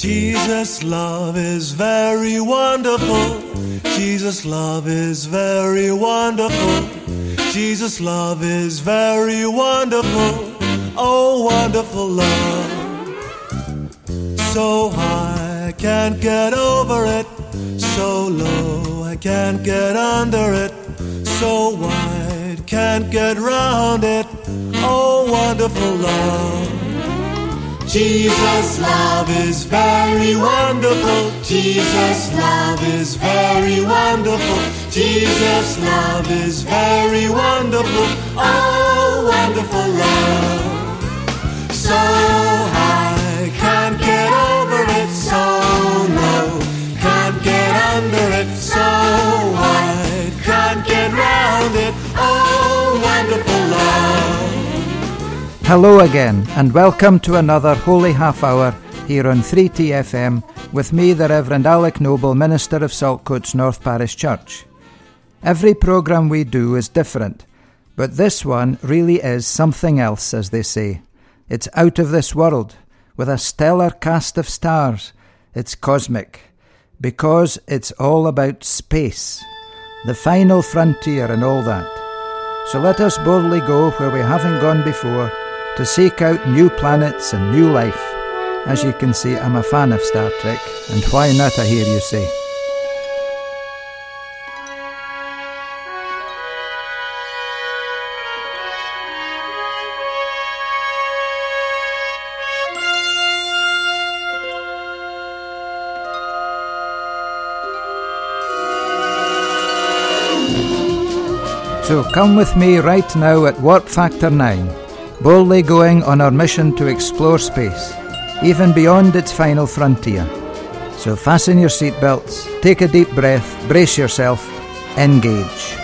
Jesus' love is very wonderful. Jesus' love is very wonderful. Jesus' love is very wonderful. Oh, wonderful love. So high I can't get over it. So low I can't get under it. So wide can't get round it. Oh, wonderful love. Jesus' love is very wonderful. Jesus' love is very wonderful. Jesus' love is very wonderful. Oh, wonderful love. So high, can't get over it. So low, can't get under it. So wide, can't get round it. Oh, wonderful love. Hello again, and welcome to another Holy Half Hour here on 3TFM with me, the Reverend Alec Noble, Minister of Saltcoats North Parish Church. Every programme we do is different, but this one really is something else, as they say. It's out of this world, with a stellar cast of stars. It's cosmic, because it's all about space, the final frontier and all that. So let us boldly go where we haven't gone before, to seek out new planets and new life. As you can see, I'm a fan of Star Trek, and why not, I hear you say. So come with me right now at Warp Factor 9. Boldly going on our mission to explore space, even beyond its final frontier. So fasten your seatbelts, take a deep breath, brace yourself, engage.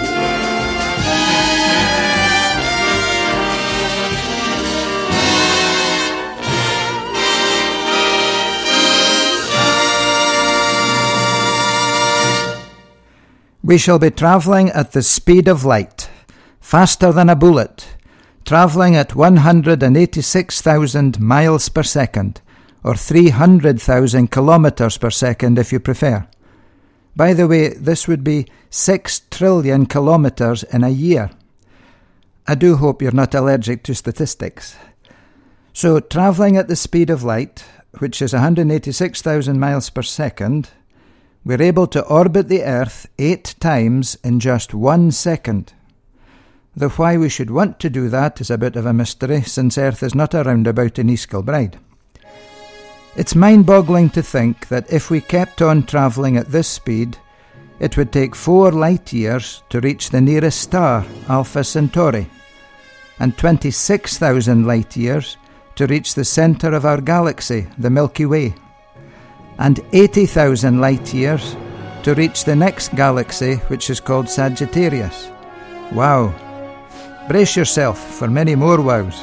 We shall be travelling at the speed of light, faster than a bullet, travelling at 186,000 miles per second, or 300,000 kilometres per second if you prefer. By the way, this would be 6 trillion kilometres in a year. I do hope you're not allergic to statistics. So, travelling at the speed of light, which is 186,000 miles per second, we're able to orbit the Earth 8 times in just 1 second. Though why we should want to do that is a bit of a mystery, since Earth is not a roundabout in East Kilbride. It's mind-boggling to think that if we kept on travelling at this speed, it would take 4 light years to reach the nearest star, Alpha Centauri, and 26,000 light years to reach the centre of our galaxy, the Milky Way, and 80,000 light years to reach the next galaxy, which is called Sagittarius. Wow! Brace yourself for many more wows.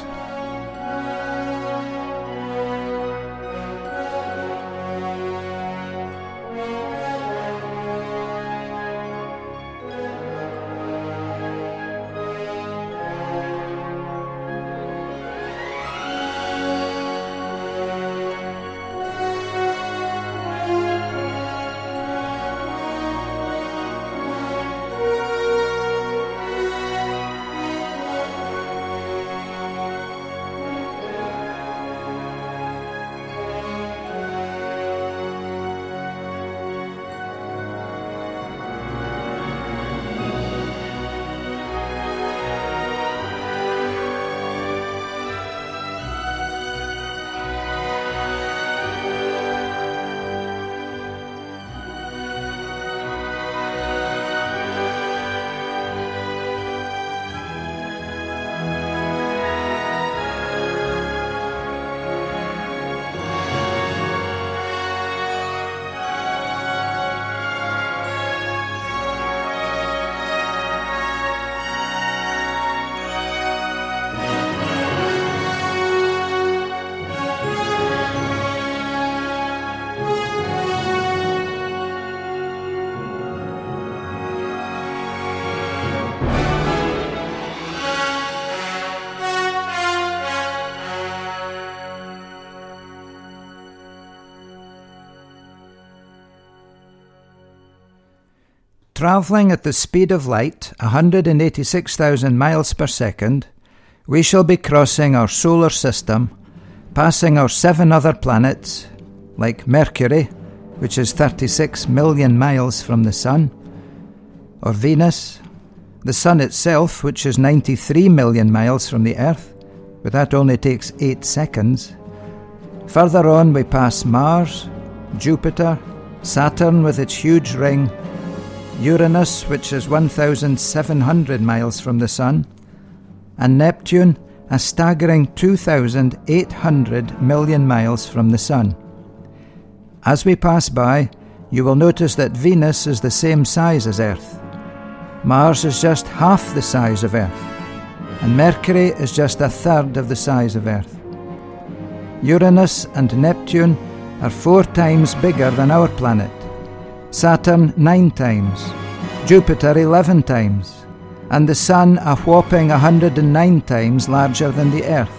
Travelling at the speed of light, 186,000 miles per second, we shall be crossing our solar system, passing our 7 other planets, like Mercury, which is 36 million miles from the Sun, or Venus, the Sun itself, which is 93 million miles from the Earth, but that only takes 8 seconds. Further on we pass Mars, Jupiter, Saturn with its huge ring, Uranus, which is 1,700 miles from the Sun, and Neptune, a staggering 2,800 million miles from the Sun. As we pass by, you will notice that Venus is the same size as Earth. Mars is just half the size of Earth, and Mercury is just a third of the size of Earth. Uranus and Neptune are 4 times bigger than our planet, Saturn 9 times, Jupiter 11 times, and the Sun a whopping 109 times larger than the Earth.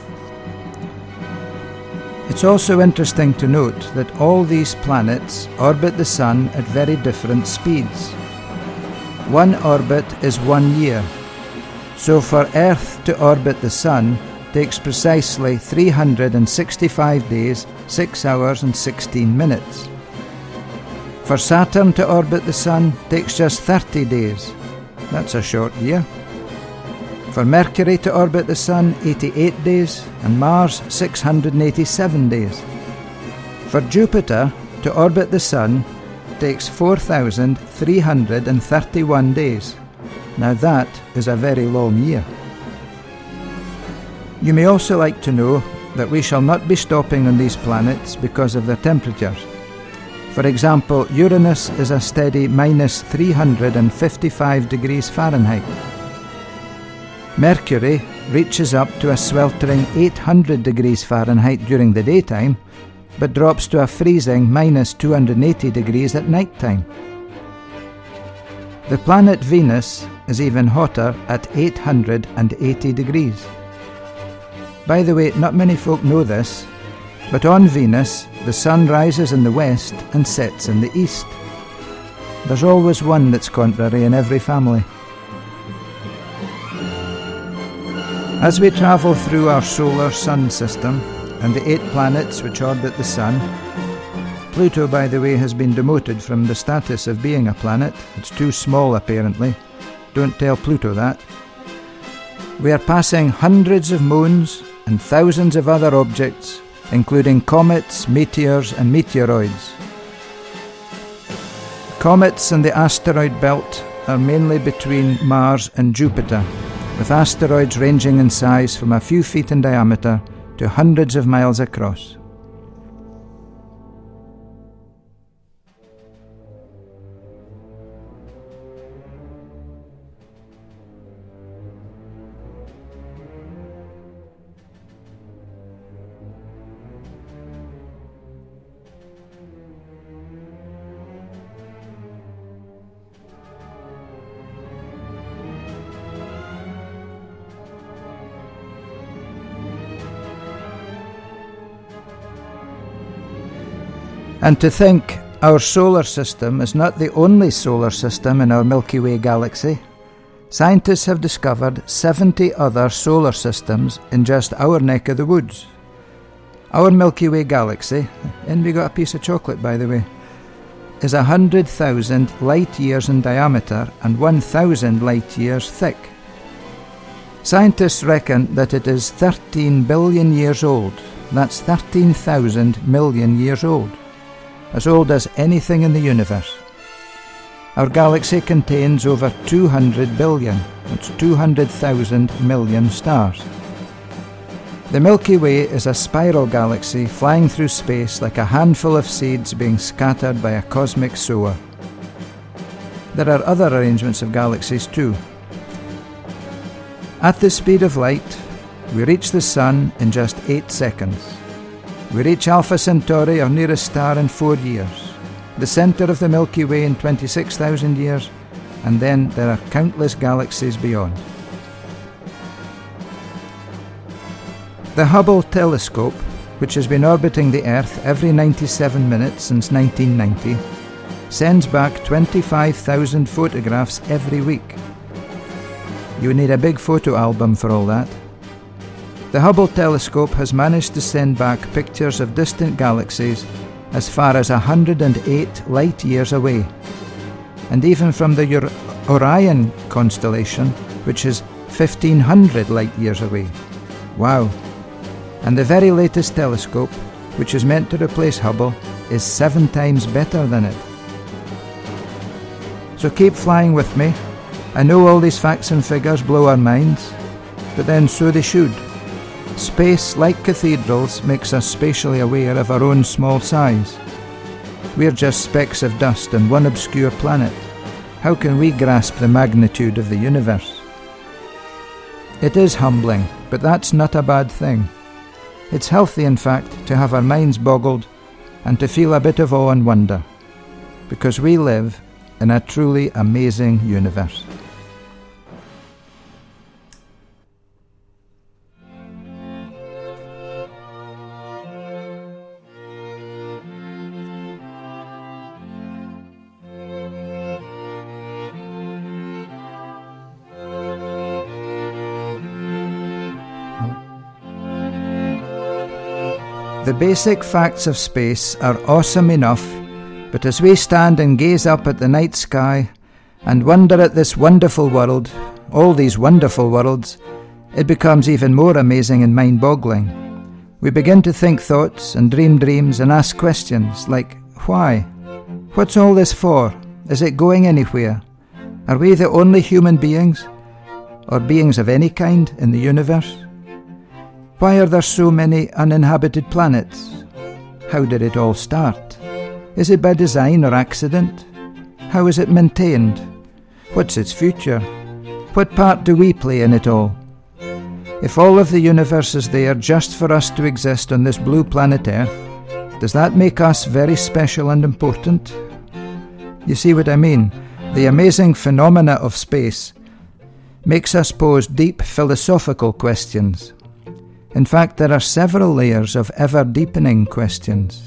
It's also interesting to note that all these planets orbit the Sun at very different speeds. One orbit is 1 year, so for Earth to orbit the Sun takes precisely 365 days, 6 hours and 16 minutes. For Saturn to orbit the Sun takes just 30 days. That's a short year. For Mercury to orbit the Sun, 88 days, and Mars, 687 days. For Jupiter to orbit the Sun takes 4,331 days. Now that is a very long year. You may also like to know that we shall not be stopping on these planets because of their temperatures. For example, Uranus is a steady minus 355 degrees Fahrenheit. Mercury reaches up to a sweltering 800 degrees Fahrenheit during the daytime, but drops to a freezing minus 280 degrees at night time. The planet Venus is even hotter at 880 degrees. By the way, not many folk know this, but on Venus, the sun rises in the west and sets in the east. There's always one that's contrary in every family. As we travel through our solar sun system and the 8 planets which orbit the Sun, Pluto, by the way, has been demoted from the status of being a planet. It's too small, apparently. Don't tell Pluto that. We are passing hundreds of moons and thousands of other objects, including comets, meteors and meteoroids. Comets and the asteroid belt are mainly between Mars and Jupiter, with asteroids ranging in size from a few feet in diameter to hundreds of miles across. And to think our solar system is not the only solar system in our Milky Way galaxy. Scientists have discovered 70 other solar systems in just our neck of the woods. Our Milky Way galaxy, and we got a piece of chocolate by the way, is 100,000 light years in diameter and 1,000 light years thick. Scientists reckon that it is 13 billion years old. That's 13,000 million years old. As old as anything in the universe. Our galaxy contains over 200 billion, that's 200,000 million stars. The Milky Way is a spiral galaxy flying through space like a handful of seeds being scattered by a cosmic sower. There are other arrangements of galaxies too. At the speed of light, we reach the Sun in just 8 seconds. We reach Alpha Centauri, our nearest star, in 4 years, the centre of the Milky Way in 26,000 years, and then there are countless galaxies beyond. The Hubble telescope, which has been orbiting the Earth every 97 minutes since 1990, sends back 25,000 photographs every week. You need a big photo album for all that. The Hubble telescope has managed to send back pictures of distant galaxies as far as 108 light years away. And even from the Orion constellation, which is 1,500 light years away. Wow. And the very latest telescope, which is meant to replace Hubble, is 7 times better than it. So keep flying with me. I know all these facts and figures blow our minds, but then so they should. Space, like cathedrals, makes us spatially aware of our own small size. We're just specks of dust on one obscure planet. How can we grasp the magnitude of the universe? It is humbling, but that's not a bad thing. It's healthy, in fact, to have our minds boggled and to feel a bit of awe and wonder, because we live in a truly amazing universe. The basic facts of space are awesome enough, but as we stand and gaze up at the night sky and wonder at this wonderful world, all these wonderful worlds, it becomes even more amazing and mind-boggling. We begin to think thoughts and dream dreams and ask questions like, why? What's all this for? Is it going anywhere? Are we the only human beings, or beings of any kind, in the universe? Why are there so many uninhabited planets? How did it all start? Is it by design or accident? How is it maintained? What's its future? What part do we play in it all? If all of the universe is there just for us to exist on this blue planet Earth, does that make us very special and important? You see what I mean? The amazing phenomena of space makes us pose deep philosophical questions. In fact, there are several layers of ever-deepening questions.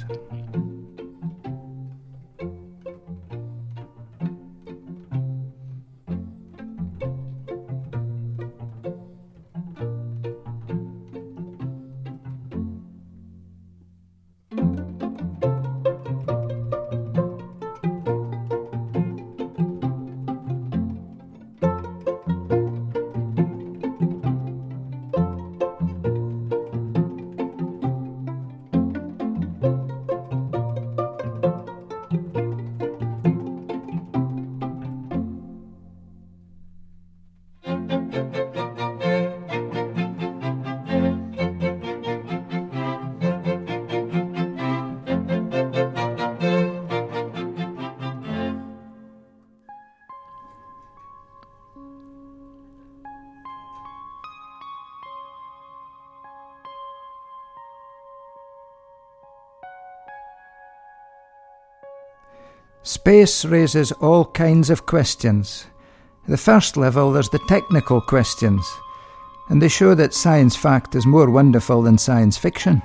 Space raises all kinds of questions. The first level, there's the technical questions, and they show that science fact is more wonderful than science fiction.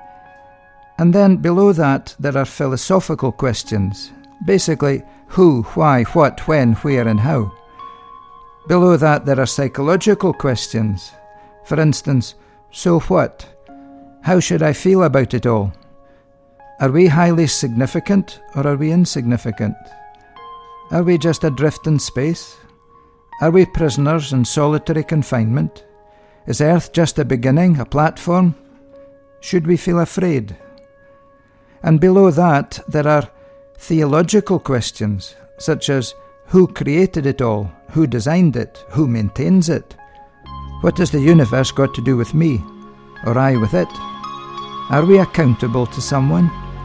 And then below that, there are philosophical questions, basically who, why, what, when, where, and how. Below that, there are psychological questions. For instance, so what? How should I feel about it all? Are we highly significant, or are we insignificant? Are we just adrift in space? Are we prisoners in solitary confinement? Is Earth just a beginning, a platform? Should we feel afraid? And below that, there are theological questions, such as who created it all, who designed it, who maintains it? What has the universe got to do with me, or I with it? Are we accountable to someone?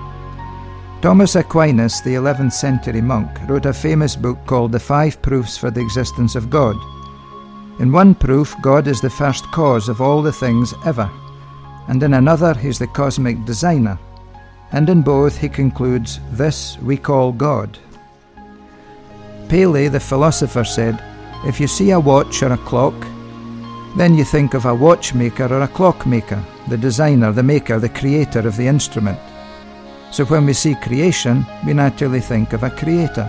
Thomas Aquinas, the 11th century monk, wrote a famous book called The 5 Proofs for the Existence of God. In one proof, God is the first cause of all the things ever, and in another, he's the cosmic designer, and in both he concludes, this we call God. Paley, the philosopher, said, if you see a watch or a clock, then you think of a watchmaker or a clockmaker, the designer, the maker, the creator of the instrument. So when we see creation, we naturally think of a creator.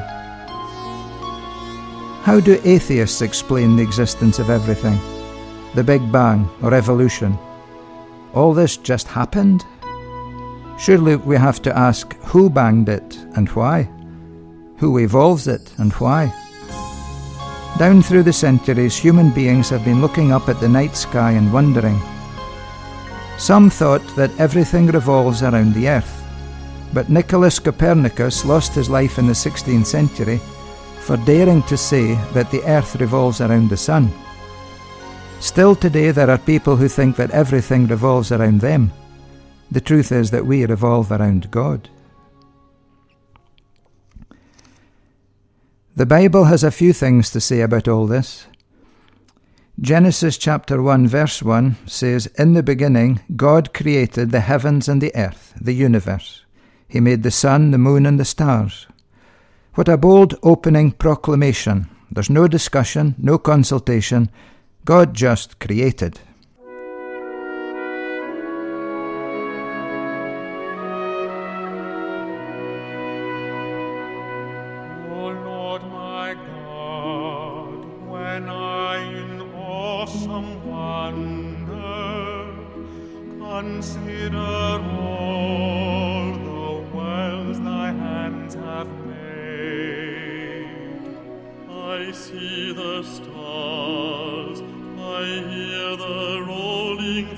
How do atheists explain the existence of everything? The Big Bang or evolution? All this just happened? Surely we have to ask who banged it and why? Who evolves it and why? Down through the centuries, human beings have been looking up at the night sky and wondering. Some thought that everything revolves around the earth, but Nicholas Copernicus lost his life in the 16th century for daring to say that the earth revolves around the sun. Still today there are people who think that everything revolves around them. The truth is that we revolve around God. The Bible has a few things to say about all this. Genesis chapter 1 verse 1 says, "In the beginning God created the heavens and the earth, the universe. He made the sun, the moon and the stars." What a bold opening proclamation. There's no discussion, no consultation. God just created. Consider all the worlds thy hands have made. I see the stars, I hear the rolling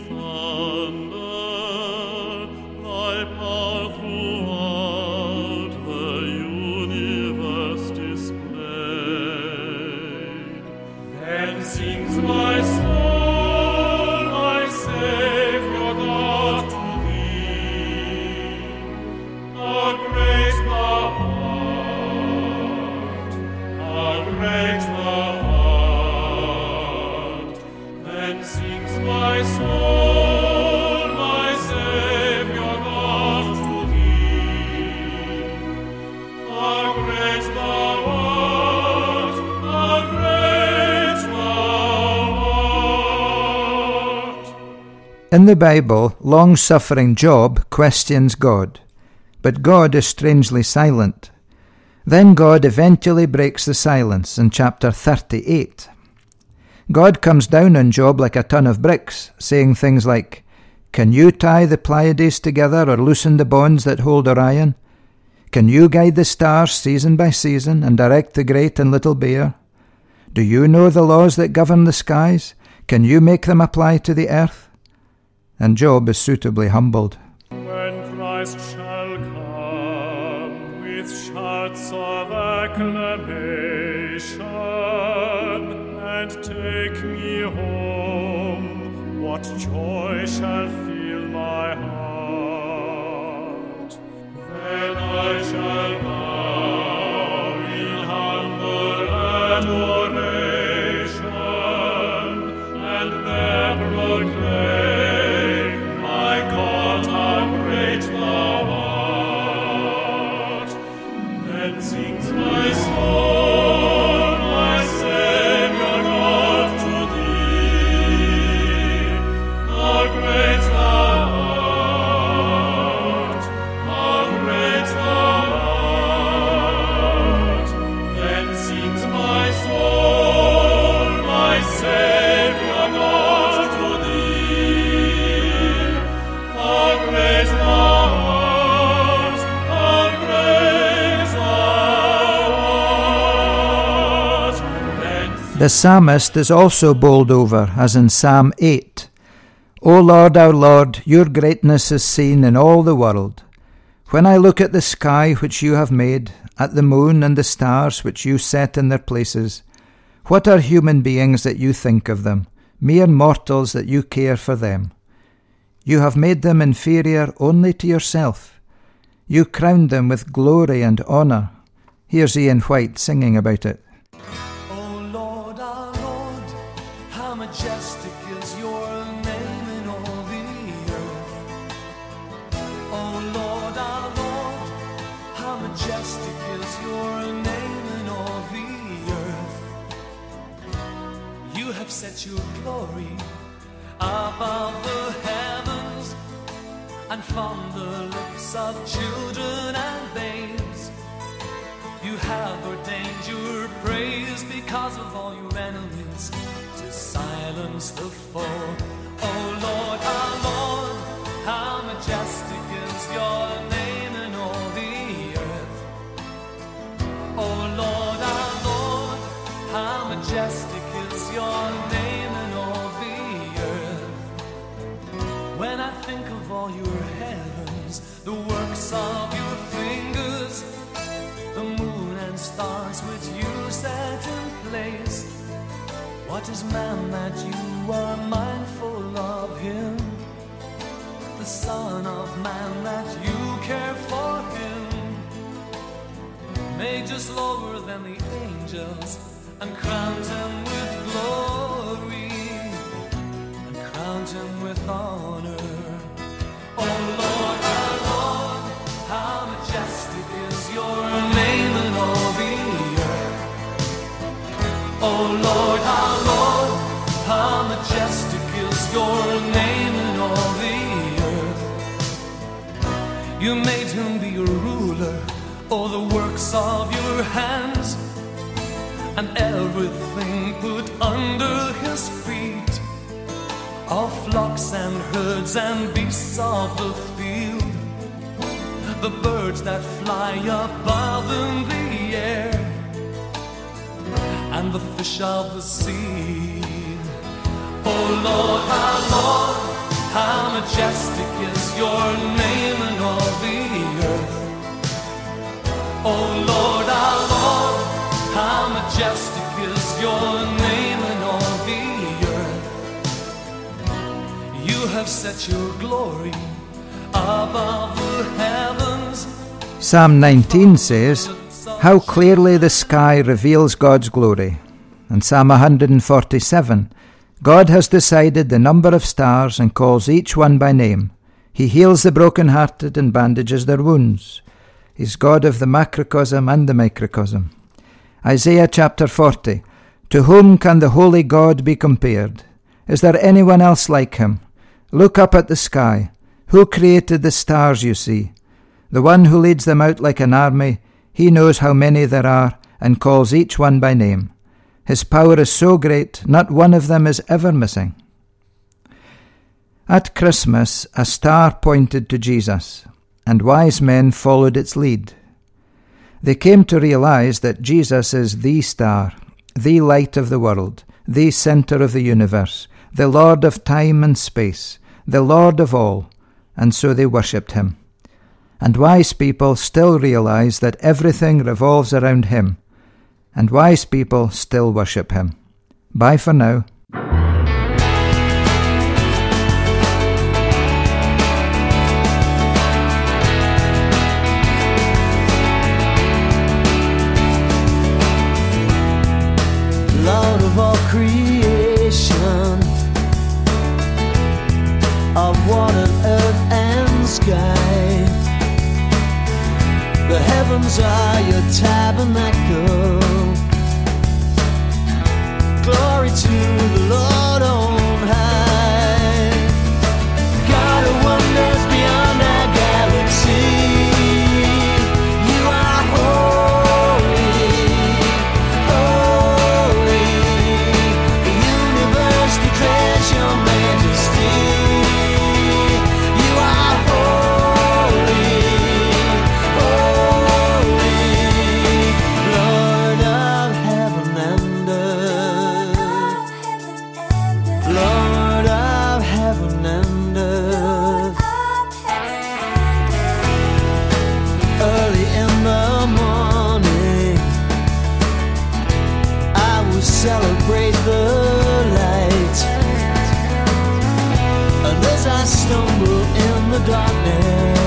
thunder, thy power throughout the universe displayed. Then sings my soul, In the Bible, long-suffering Job questions God, but God is strangely silent. Then God eventually breaks the silence in chapter 38. God comes down on Job like a ton of bricks, saying things like, "Can you tie the Pleiades together or loosen the bonds that hold Orion? Can you guide the stars season by season and direct the great and little bear? Do you know the laws that govern the skies? Can you make them apply to the earth?" And Job is suitably humbled. When Christ shall come with shouts of acclamation and take me home, what joy shall fill my heart? Then I shall bow in humble adoration and there proclaim, The psalmist is also bowled over, as in Psalm 8. "O Lord, our Lord, your greatness is seen in all the world. When I look at the sky which you have made, at the moon and the stars which you set in their places, what are human beings that you think of them, mere mortals that you care for them? You have made them inferior only to yourself. You crowned them with glory and honour." Here's Ian White singing about it. Majestic is your name in all the earth. Oh Lord, our Lord, how majestic is your name in all the earth. You have set your glory above the heavens. and from the lips of children and babes. You have ordained your praise because of all your enemies, to silence the foe. Oh Lord, our Lord, how majestic is your name in all the earth. Oh Lord, our Lord, how majestic is your name in all the earth. When I think of all your heavens, the works of your fingers, the moon and stars which you set in place, what is man that you are mindful of him? The Son of Man that you care for him. Made just lower than the angels, and crowned him with glory, and crowned him with honor. Oh Lord, our Lord, how majestic is your name in all the earth. Oh Lord, our Lord, how majestic is your name in all the earth. You made him be a ruler o'er the works of your hands, and everything put under his feet, all flocks and herds and beasts of the field, the birds that fly above in the air, and the fish of the sea. Oh Lord, our Lord, how majestic is your name in all the earth. Oh Lord, our Lord, how majestic is your name in all the earth. You have set your glory above the heavens. Psalm 19 says, "How clearly the sky reveals God's glory." And Psalm 147, "God has decided the number of stars and calls each one by name. He heals the broken-hearted and bandages their wounds. He's God of the macrocosm and the microcosm." Isaiah chapter 40, "To whom can the holy God be compared? Is there anyone else like him? Look up at the sky. Who created the stars you see? The one who leads them out like an army, he knows how many there are and calls each one by name. His power is so great, not one of them is ever missing." At Christmas, a star pointed to Jesus, and wise men followed its lead. They came to realize that Jesus is the star, the light of the world, the center of the universe, the Lord of time and space, the Lord of all, and so they worshipped him. And wise people still realize that everything revolves around him, and wise people still worship him. Bye for now. Lord of all creation, of water, earth and sky, the heavens are your tabernacle. Glory to the Lord on high. God of wonders beyond our galaxy, you are holy, holy. The universe declares your majesty. You are holy, holy, Lord of heaven and earth, Lord of heaven and earth. Early in the morning, I will celebrate the light, and as I stumble in the darkness,